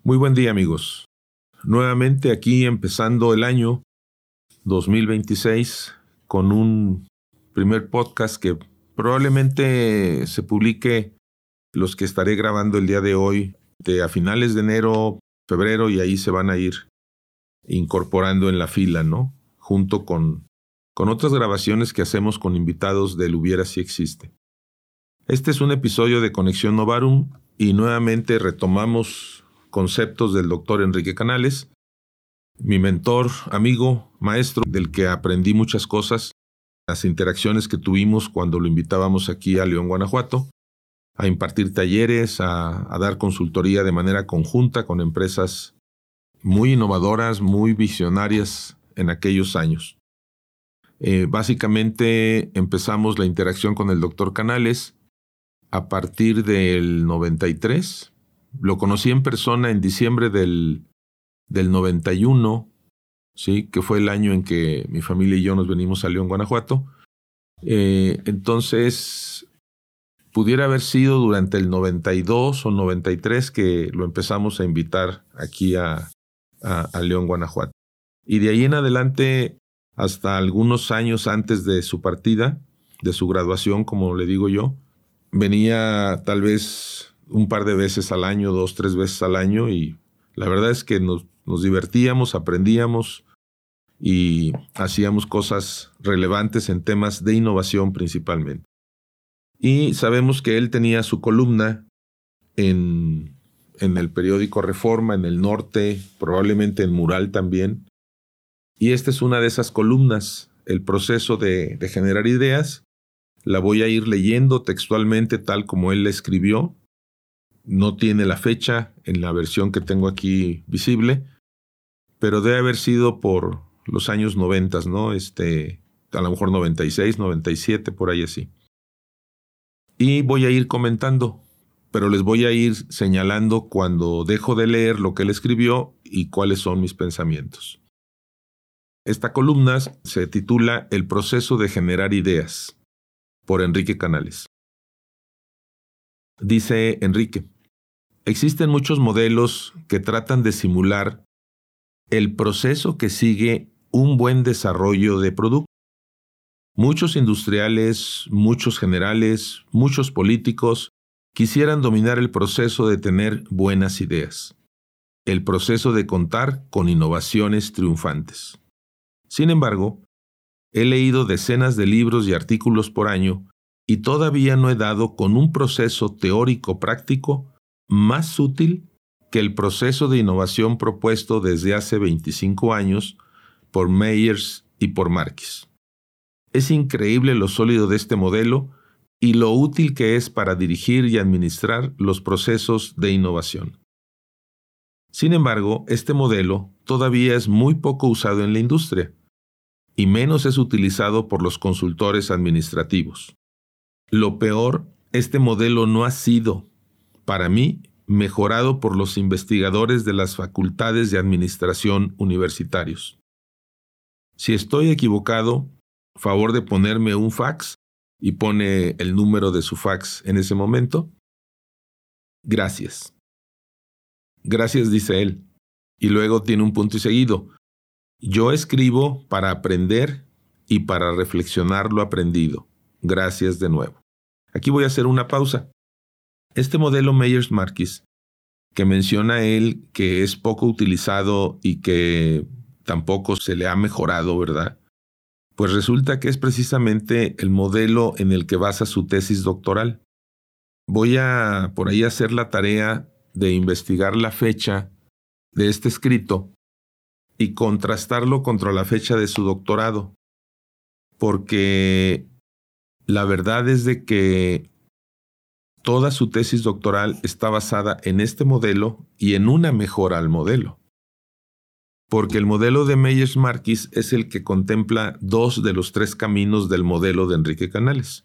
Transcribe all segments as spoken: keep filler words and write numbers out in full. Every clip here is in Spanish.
Muy buen día, amigos. Nuevamente aquí empezando el año dos mil veintiséis con un primer podcast que probablemente se publique los que estaré grabando el día de hoy de a finales de enero, febrero, y ahí se van a ir incorporando en la fila, ¿no? Junto con, con otras grabaciones que hacemos con invitados del Hubiera Si Existe. Este es un episodio de Conexión Novarum y nuevamente retomamos conceptos del doctor Enrique Canales, mi mentor, amigo, maestro, del que aprendí muchas cosas, las interacciones que tuvimos cuando lo invitábamos aquí a León, Guanajuato, a impartir talleres, a, a dar consultoría de manera conjunta con empresas muy innovadoras, muy visionarias en aquellos años. Eh, básicamente empezamos la interacción con el doctor Canales a partir del noventa y tres. Lo conocí en persona en diciembre del, del noventa y uno, ¿sí? Que fue el año en que mi familia y yo nos venimos a León, Guanajuato. Eh, entonces, pudiera haber sido durante el noventa y dos o noventa y tres que lo empezamos a invitar aquí a, a, a León, Guanajuato. Y de ahí en adelante, hasta algunos años antes de su partida, de su graduación, como le digo yo, venía tal vez un par de veces al año, dos, tres veces al año, y la verdad es que nos, nos divertíamos, aprendíamos y hacíamos cosas relevantes en temas de innovación principalmente. Y sabemos que él tenía su columna en, en el periódico Reforma, en el Norte, probablemente en Mural también. Y esta es una de esas columnas, el proceso de, de generar ideas. La voy a ir leyendo textualmente tal como él la escribió. No tiene la fecha en la versión que tengo aquí visible, pero debe haber sido por los años noventas, ¿no? Este, a lo mejor noventa y seis, noventa y siete, por ahí así. Y voy a ir comentando, pero les voy a ir señalando cuando dejo de leer lo que él escribió y cuáles son mis pensamientos. Esta columna se titula El proceso de generar ideas, por Enrique Canales. Dice Enrique: existen muchos modelos que tratan de simular el proceso que sigue un buen desarrollo de producto. Muchos industriales, muchos generales, muchos políticos quisieran dominar el proceso de tener buenas ideas, el proceso de contar con innovaciones triunfantes. Sin embargo, he leído decenas de libros y artículos por año y todavía no he dado con un proceso teórico práctico más útil que el proceso de innovación propuesto desde hace veinticinco años por Meyers y por Marquis. Es increíble lo sólido de este modelo y lo útil que es para dirigir y administrar los procesos de innovación. Sin embargo, este modelo todavía es muy poco usado en la industria y menos es utilizado por los consultores administrativos. Lo peor, este modelo no ha sido, para mí, mejorado por los investigadores de las facultades de administración universitarios. Si estoy equivocado, favor de ponerme un fax, y pone el número de su fax en ese momento. Gracias. Gracias, dice él. Y luego tiene un punto y seguido. Yo escribo para aprender y para reflexionar lo aprendido. Gracias de nuevo. Aquí voy a hacer una pausa. Este modelo Meyers-Marquis, que menciona él que es poco utilizado y que tampoco se le ha mejorado, ¿verdad? Pues resulta que es precisamente el modelo en el que basa su tesis doctoral. Voy a por ahí hacer la tarea de investigar la fecha de este escrito y contrastarlo contra la fecha de su doctorado, porque la verdad es de que toda su tesis doctoral está basada en este modelo y en una mejora al modelo. Porque el modelo de Meyers-Marquis es el que contempla dos de los tres caminos del modelo de Enrique Canales.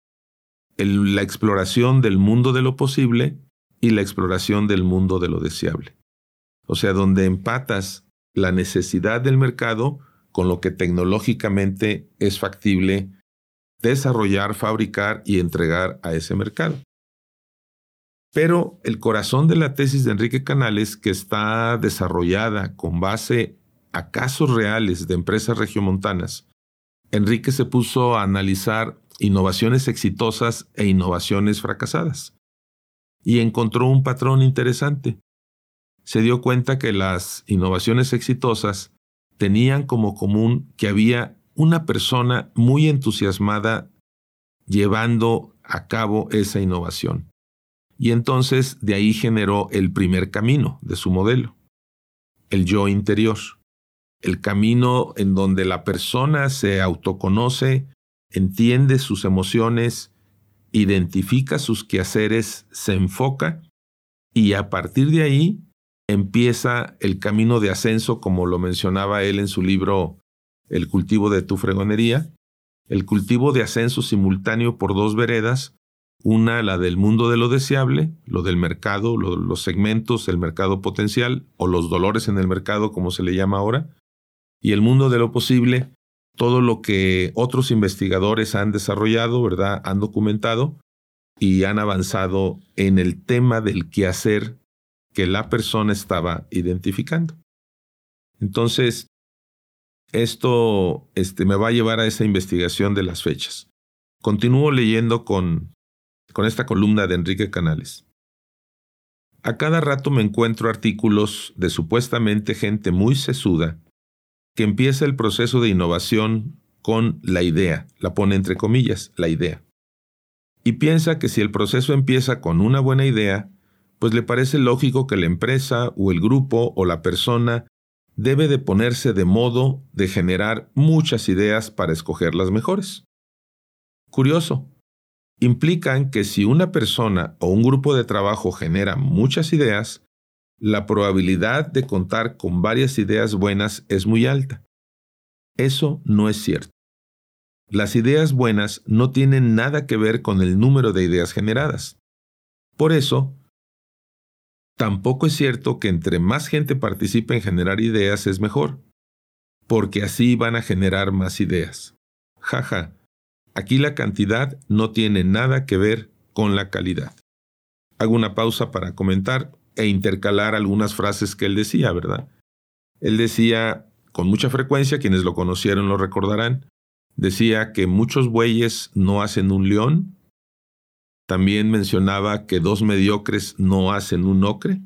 El, la exploración del mundo de lo posible y la exploración del mundo de lo deseable. O sea, donde empatas la necesidad del mercado con lo que tecnológicamente es factible desarrollar, fabricar y entregar a ese mercado. Pero el corazón de la tesis de Enrique Canales, que está desarrollada con base a casos reales de empresas regiomontanas, Enrique se puso a analizar innovaciones exitosas e innovaciones fracasadas y encontró un patrón interesante. Se dio cuenta que las innovaciones exitosas tenían como común que había una persona muy entusiasmada llevando a cabo esa innovación. Y entonces de ahí generó el primer camino de su modelo, el yo interior. El camino en donde la persona se autoconoce, entiende sus emociones, identifica sus quehaceres, se enfoca y a partir de ahí empieza el camino de ascenso, como lo mencionaba él en su libro El cultivo de tu fregonería, el cultivo de ascenso simultáneo por dos veredas, una la del mundo de lo deseable, lo del mercado, lo, los segmentos, el mercado potencial o los dolores en el mercado, como se le llama ahora, y el mundo de lo posible, todo lo que otros investigadores han desarrollado, ¿verdad? Han documentado y han avanzado en el tema del quehacer que la persona estaba identificando. Entonces, esto este, me va a llevar a esa investigación de las fechas. Continúo leyendo con, con esta columna de Enrique Canales. A cada rato me encuentro artículos de supuestamente gente muy sesuda que empieza el proceso de innovación con la idea, la pone entre comillas, la idea. Y piensa que si el proceso empieza con una buena idea, pues le parece lógico que la empresa o el grupo o la persona debe de ponerse de modo de generar muchas ideas para escoger las mejores. Curioso, implican que si una persona o un grupo de trabajo genera muchas ideas, la probabilidad de contar con varias ideas buenas es muy alta. Eso no es cierto. Las ideas buenas no tienen nada que ver con el número de ideas generadas. Por eso, tampoco es cierto que entre más gente participe en generar ideas es mejor, porque así van a generar más ideas. Jaja, aquí la cantidad no tiene nada que ver con la calidad. Hago una pausa para comentar e intercalar algunas frases que él decía, ¿verdad? Él decía, con mucha frecuencia, quienes lo conocieron lo recordarán, decía que muchos bueyes no hacen un león. También mencionaba que dos mediocres no hacen un ocre.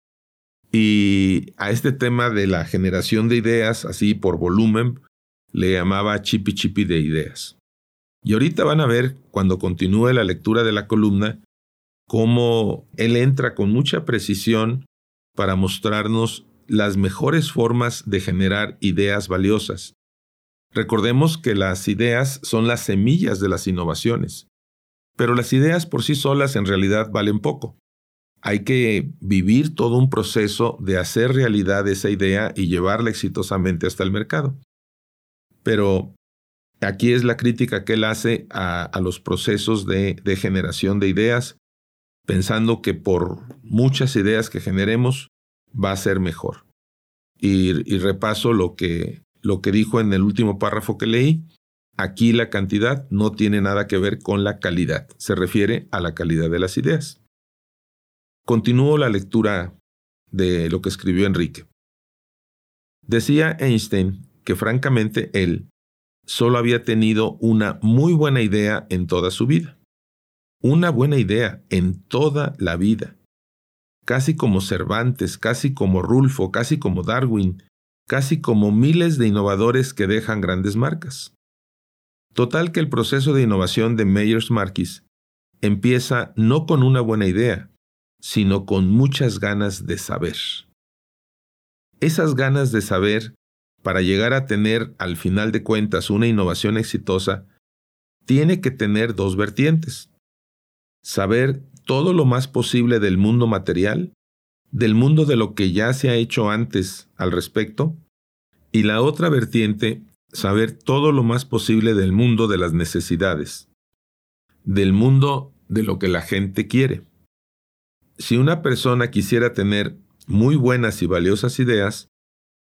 Y a este tema de la generación de ideas, así por volumen, le llamaba chipi chipi de ideas. Y ahorita van a ver, cuando continúe la lectura de la columna, cómo él entra con mucha precisión para mostrarnos las mejores formas de generar ideas valiosas. Recordemos que las ideas son las semillas de las innovaciones, pero las ideas por sí solas en realidad valen poco. Hay que vivir todo un proceso de hacer realidad esa idea y llevarla exitosamente hasta el mercado. Pero aquí es la crítica que él hace a, a los procesos de, de generación de ideas, pensando que por muchas ideas que generemos va a ser mejor. Y, y repaso lo que, lo que dijo en el último párrafo que leí. Aquí la cantidad no tiene nada que ver con la calidad. Se refiere a la calidad de las ideas. Continúo la lectura de lo que escribió Enrique. Decía Einstein que francamente él solo había tenido una muy buena idea en toda su vida. Una buena idea en toda la vida. Casi como Cervantes, casi como Rulfo, casi como Darwin, casi como miles de innovadores que dejan grandes marcas. Total que el proceso de innovación de Meyers Marquis empieza no con una buena idea, sino con muchas ganas de saber. Esas ganas de saber, para llegar a tener al final de cuentas una innovación exitosa, tiene que tener dos vertientes. Saber todo lo más posible del mundo material, del mundo de lo que ya se ha hecho antes al respecto, y la otra vertiente, saber todo lo más posible del mundo de las necesidades, del mundo de lo que la gente quiere. Si una persona quisiera tener muy buenas y valiosas ideas,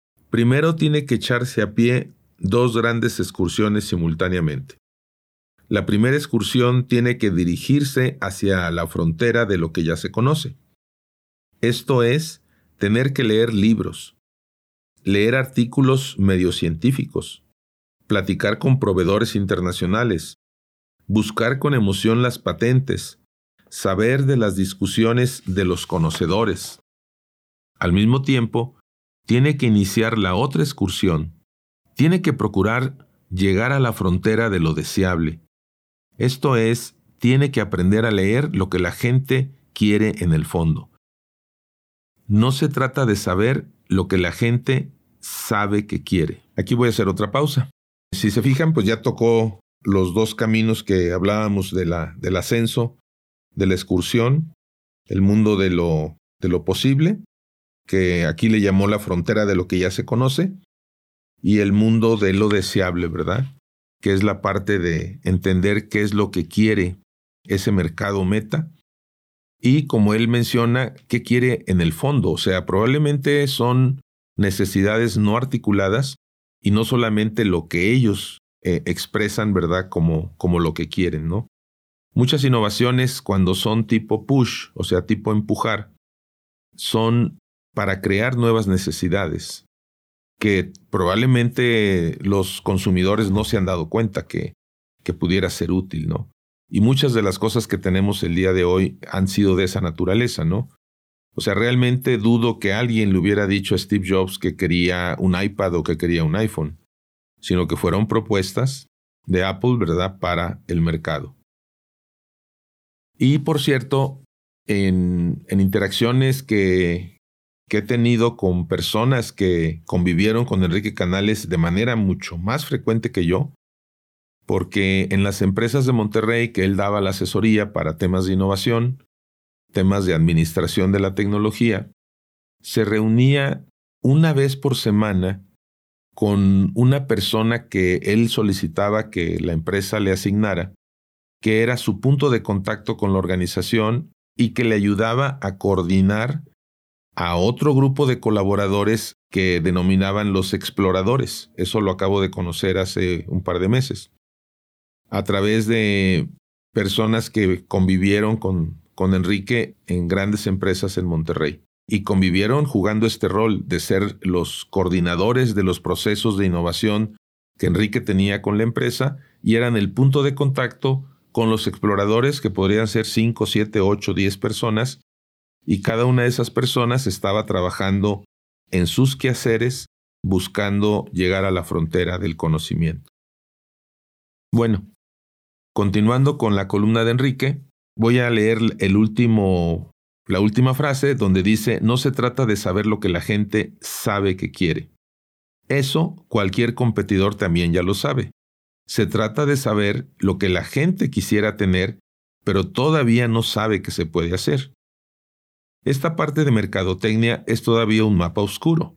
primero tiene que echarse a pie dos grandes excursiones simultáneamente. la primera excursión tiene que dirigirse hacia la frontera de lo que ya se conoce. Esto es, tener que leer libros, leer artículos medio científicos, platicar con proveedores internacionales, buscar con emoción las patentes, saber de las discusiones de los conocedores. Al mismo tiempo, tiene que iniciar la otra excursión. Tiene que procurar llegar a la frontera de lo deseable. Esto es, tiene que aprender a leer lo que la gente quiere en el fondo. No se trata de saber lo que la gente sabe que quiere. Aquí voy a hacer otra pausa. Si se fijan, pues ya tocó los dos caminos que hablábamos de la, del ascenso, de la excursión, el mundo de lo, de lo posible, que aquí le llamó la frontera de lo que ya se conoce, y el mundo de lo deseable, ¿verdad? Que es la parte de entender qué es lo que quiere ese mercado meta, y como él menciona, qué quiere en el fondo. O sea, probablemente son necesidades no articuladas y no solamente lo que ellos eh, expresan, ¿verdad? Como, como lo que quieren, ¿no? Muchas innovaciones, cuando son tipo push, o sea, tipo empujar, son para crear nuevas necesidades que probablemente los consumidores no se han dado cuenta que, que pudiera ser útil, ¿no? Y muchas de las cosas que tenemos el día de hoy han sido de esa naturaleza, ¿no? O sea, realmente dudo que alguien le hubiera dicho a Steve Jobs que quería un iPad o que quería un iPhone, sino que fueron propuestas de Apple, ¿verdad?, para el mercado. Y por cierto, en, en interacciones que, que he tenido con personas que convivieron con Enrique Canales de manera mucho más frecuente que yo, porque en las empresas de Monterrey que él daba la asesoría para temas de innovación, temas de administración de la tecnología, se reunía una vez por semana con una persona que él solicitaba que la empresa le asignara, que era su punto de contacto con la organización y que le ayudaba a coordinar a otro grupo de colaboradores que denominaban los exploradores. Eso lo acabo de conocer hace un par de meses. A través de personas que convivieron con, con Enrique en grandes empresas en Monterrey. Y convivieron jugando este rol de ser los coordinadores de los procesos de innovación que Enrique tenía con la empresa y eran el punto de contacto con los exploradores, que podrían ser cinco, siete, ocho, diez personas, y cada una de esas personas estaba trabajando en sus quehaceres buscando llegar a la frontera del conocimiento. Bueno, continuando con la columna de Enrique, voy a leer el último, la última frase donde dice: no se trata de saber lo que la gente sabe que quiere. Eso cualquier competidor también ya lo sabe. Se trata de saber lo que la gente quisiera tener, pero todavía no sabe que se puede hacer. Esta parte de mercadotecnia es todavía un mapa oscuro,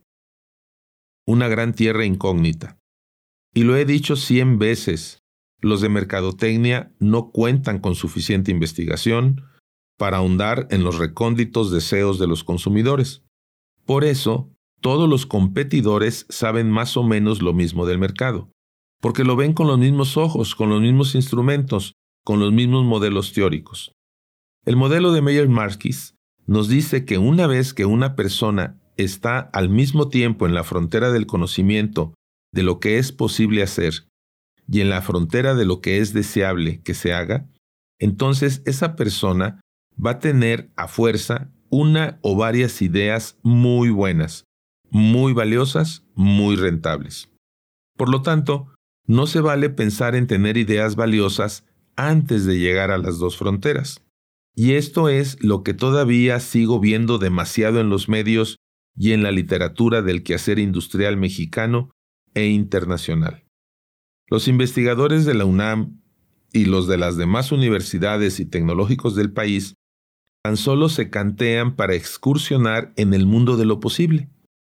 una gran tierra incógnita. Y lo he dicho cien veces, los de mercadotecnia no cuentan con suficiente investigación para ahondar en los recónditos deseos de los consumidores. Por eso, todos los competidores saben más o menos lo mismo del mercado, porque lo ven con los mismos ojos, con los mismos instrumentos, con los mismos modelos teóricos. El modelo de Meyer-Markis nos dice que una vez que una persona está al mismo tiempo en la frontera del conocimiento de lo que es posible hacer y en la frontera de lo que es deseable que se haga, entonces esa persona va a tener a fuerza una o varias ideas muy buenas, muy valiosas, muy rentables. Por lo tanto, no se vale pensar en tener ideas valiosas antes de llegar a las dos fronteras. Y esto es lo que todavía sigo viendo demasiado en los medios y en la literatura del quehacer industrial mexicano e internacional. Los investigadores de la UNAM y los de las demás universidades y tecnológicos del país tan solo se cantean para excursionar en el mundo de lo posible.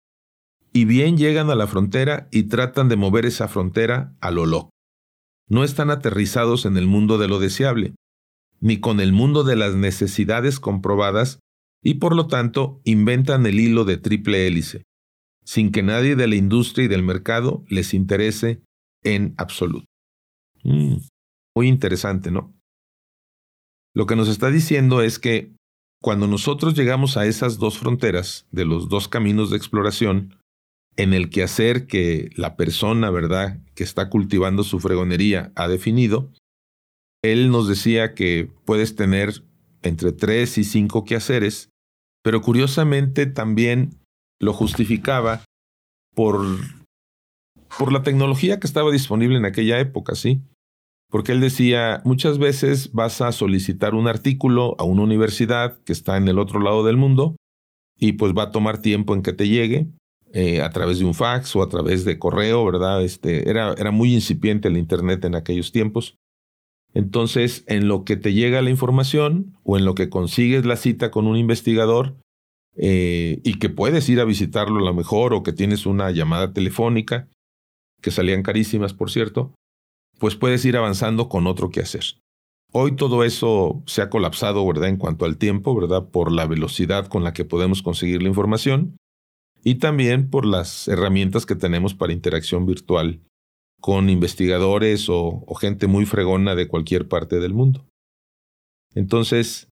Y bien llegan a la frontera y tratan de mover esa frontera a lo loco. No están aterrizados en el mundo de lo deseable, ni con el mundo de las necesidades comprobadas, y por lo tanto inventan el hilo de triple hélice, sin que nadie de la industria y del mercado les interese en absoluto. Mm. muy interesante, ¿no? Lo que nos está diciendo es que cuando nosotros llegamos a esas dos fronteras de los dos caminos de exploración, en el quehacer que la persona, ¿verdad?, que está cultivando su fregonería ha definido, él nos decía que puedes tener entre tres y cinco quehaceres, pero curiosamente también lo justificaba por, por la tecnología que estaba disponible en aquella época, ¿sí? Porque él decía, muchas veces vas a solicitar un artículo a una universidad que está en el otro lado del mundo y pues va a tomar tiempo en que te llegue eh, a través de un fax o a través de correo, ¿verdad? Este, era, era muy incipiente el internet en aquellos tiempos. Entonces, en lo que te llega la información o en lo que consigues la cita con un investigador eh, y que puedes ir a visitarlo a lo mejor o que tienes una llamada telefónica, que salían carísimas, por cierto, pues puedes ir avanzando con otro que hacer. Hoy todo eso se ha colapsado, ¿verdad?, en cuanto al tiempo, ¿verdad?, por la velocidad con la que podemos conseguir la información y también por las herramientas que tenemos para interacción virtual con investigadores o, o gente muy fregona de cualquier parte del mundo. Entonces,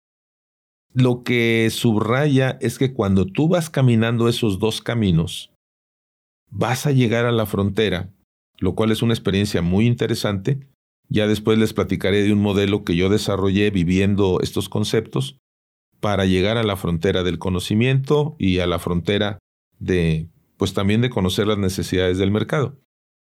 lo que subraya es que cuando tú vas caminando esos dos caminos, vas a llegar a la frontera, lo cual es una experiencia muy interesante. Ya después les platicaré de un modelo que yo desarrollé viviendo estos conceptos para llegar a la frontera del conocimiento y a la frontera de, pues también de conocer las necesidades del mercado.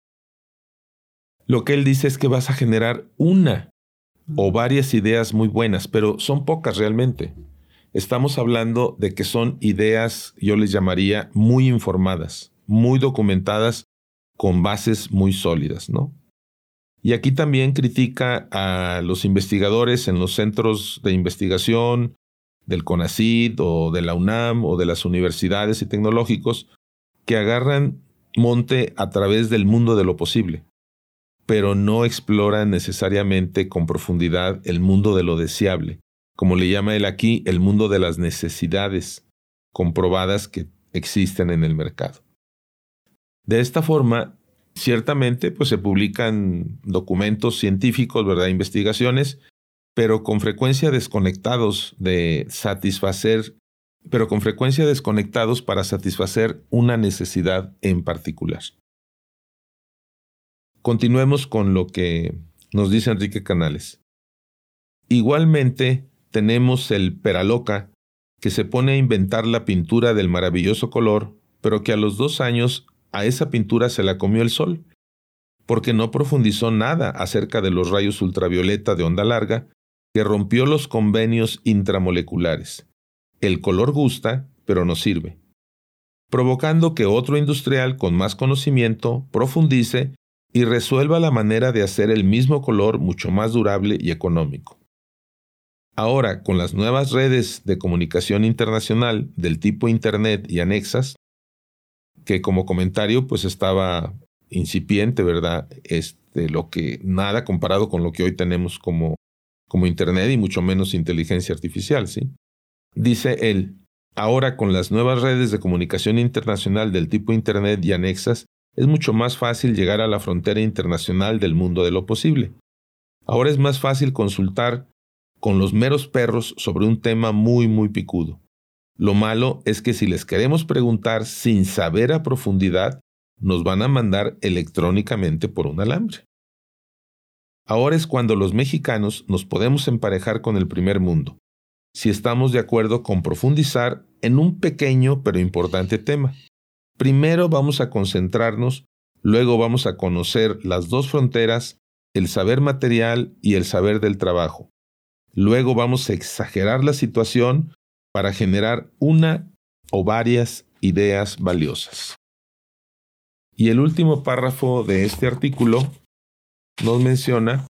Lo que él dice es que vas a generar una o varias ideas muy buenas, pero son pocas realmente. Estamos hablando de que son ideas, yo les llamaría, muy informadas, muy documentadas, con bases muy sólidas, ¿no? Y aquí también critica a los investigadores en los centros de investigación del CONACYT o de la UNAM o de las universidades y tecnológicos que agarran monte a través del mundo de lo posible, pero no exploran necesariamente con profundidad el mundo de lo deseable, como le llama él aquí, el mundo de las necesidades comprobadas que existen en el mercado. De esta forma, ciertamente, pues se publican documentos científicos, ¿verdad?, investigaciones, pero con frecuencia desconectados de satisfacer, pero con frecuencia desconectados para satisfacer una necesidad en particular. Continuemos con lo que nos dice Enrique Canales. Igualmente, tenemos el Peraloca, que se pone a inventar la pintura del maravilloso color, pero que a los dos años a esa pintura se la comió el sol, porque no profundizó nada acerca de los rayos ultravioleta de onda larga, que rompió los convenios intramoleculares. El color gusta, pero no sirve, provocando que otro industrial con más conocimiento profundice y resuelva la manera de hacer el mismo color mucho más durable y económico. Ahora, con las nuevas redes de comunicación internacional del tipo Internet y anexas, que como comentario pues estaba incipiente, ¿verdad? Este, lo que nada comparado con lo que hoy tenemos como, como Internet y mucho menos inteligencia artificial, ¿sí? Dice él, ahora con las nuevas redes de comunicación internacional del tipo Internet y anexas, es mucho más fácil llegar a la frontera internacional del mundo de lo posible. Ahora es más fácil consultar con los meros perros sobre un tema muy, muy picudo. Lo malo es que si les queremos preguntar sin saber a profundidad, nos van a mandar electrónicamente por un alambre. Ahora es cuando los mexicanos nos podemos emparejar con el primer mundo, si estamos de acuerdo con profundizar en un pequeño pero importante tema. Primero vamos a concentrarnos, luego vamos a conocer las dos fronteras, el saber material y el saber del trabajo. Luego vamos a exagerar la situación para generar una o varias ideas valiosas. Y el último párrafo de este artículo nos menciona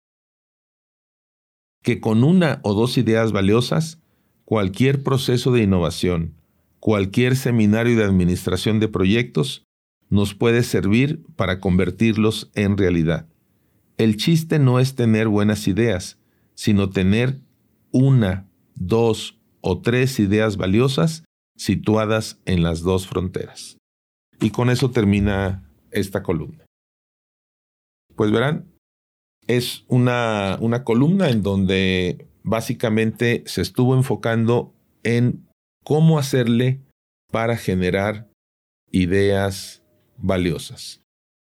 que con una o dos ideas valiosas, cualquier proceso de innovación, cualquier seminario de administración de proyectos, nos puede servir para convertirlos en realidad. El chiste no es tener buenas ideas, sino tener una, dos o tres ideas valiosas situadas en las dos fronteras. Y con eso termina esta columna. Pues verán, es una, una columna en donde básicamente se estuvo enfocando en cómo hacerle para generar ideas valiosas.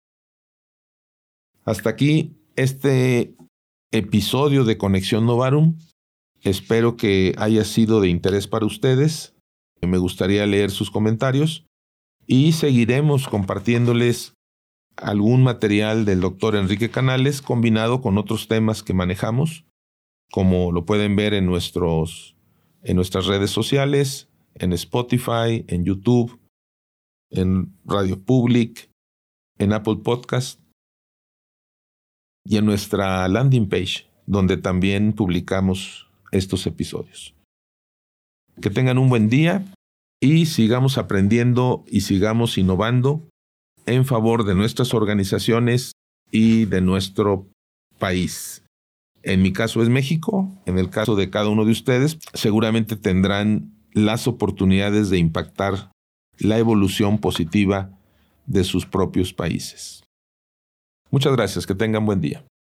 Hasta aquí este episodio de Conexión Novarum. Espero que haya sido de interés para ustedes. Me gustaría leer sus comentarios y seguiremos compartiéndoles algún material del doctor Enrique Canales combinado con otros temas que manejamos, como lo pueden ver en, nuestros, en nuestras redes sociales, en Spotify, en YouTube, en Radio Public, en Apple Podcast y en nuestra landing page, donde también publicamos estos episodios. Que tengan un buen día y sigamos aprendiendo y sigamos innovando en favor de nuestras organizaciones y de nuestro país. En mi caso es México, en el caso de cada uno de ustedes, seguramente tendrán las oportunidades de impactar la evolución positiva de sus propios países. Muchas gracias, que tengan buen día.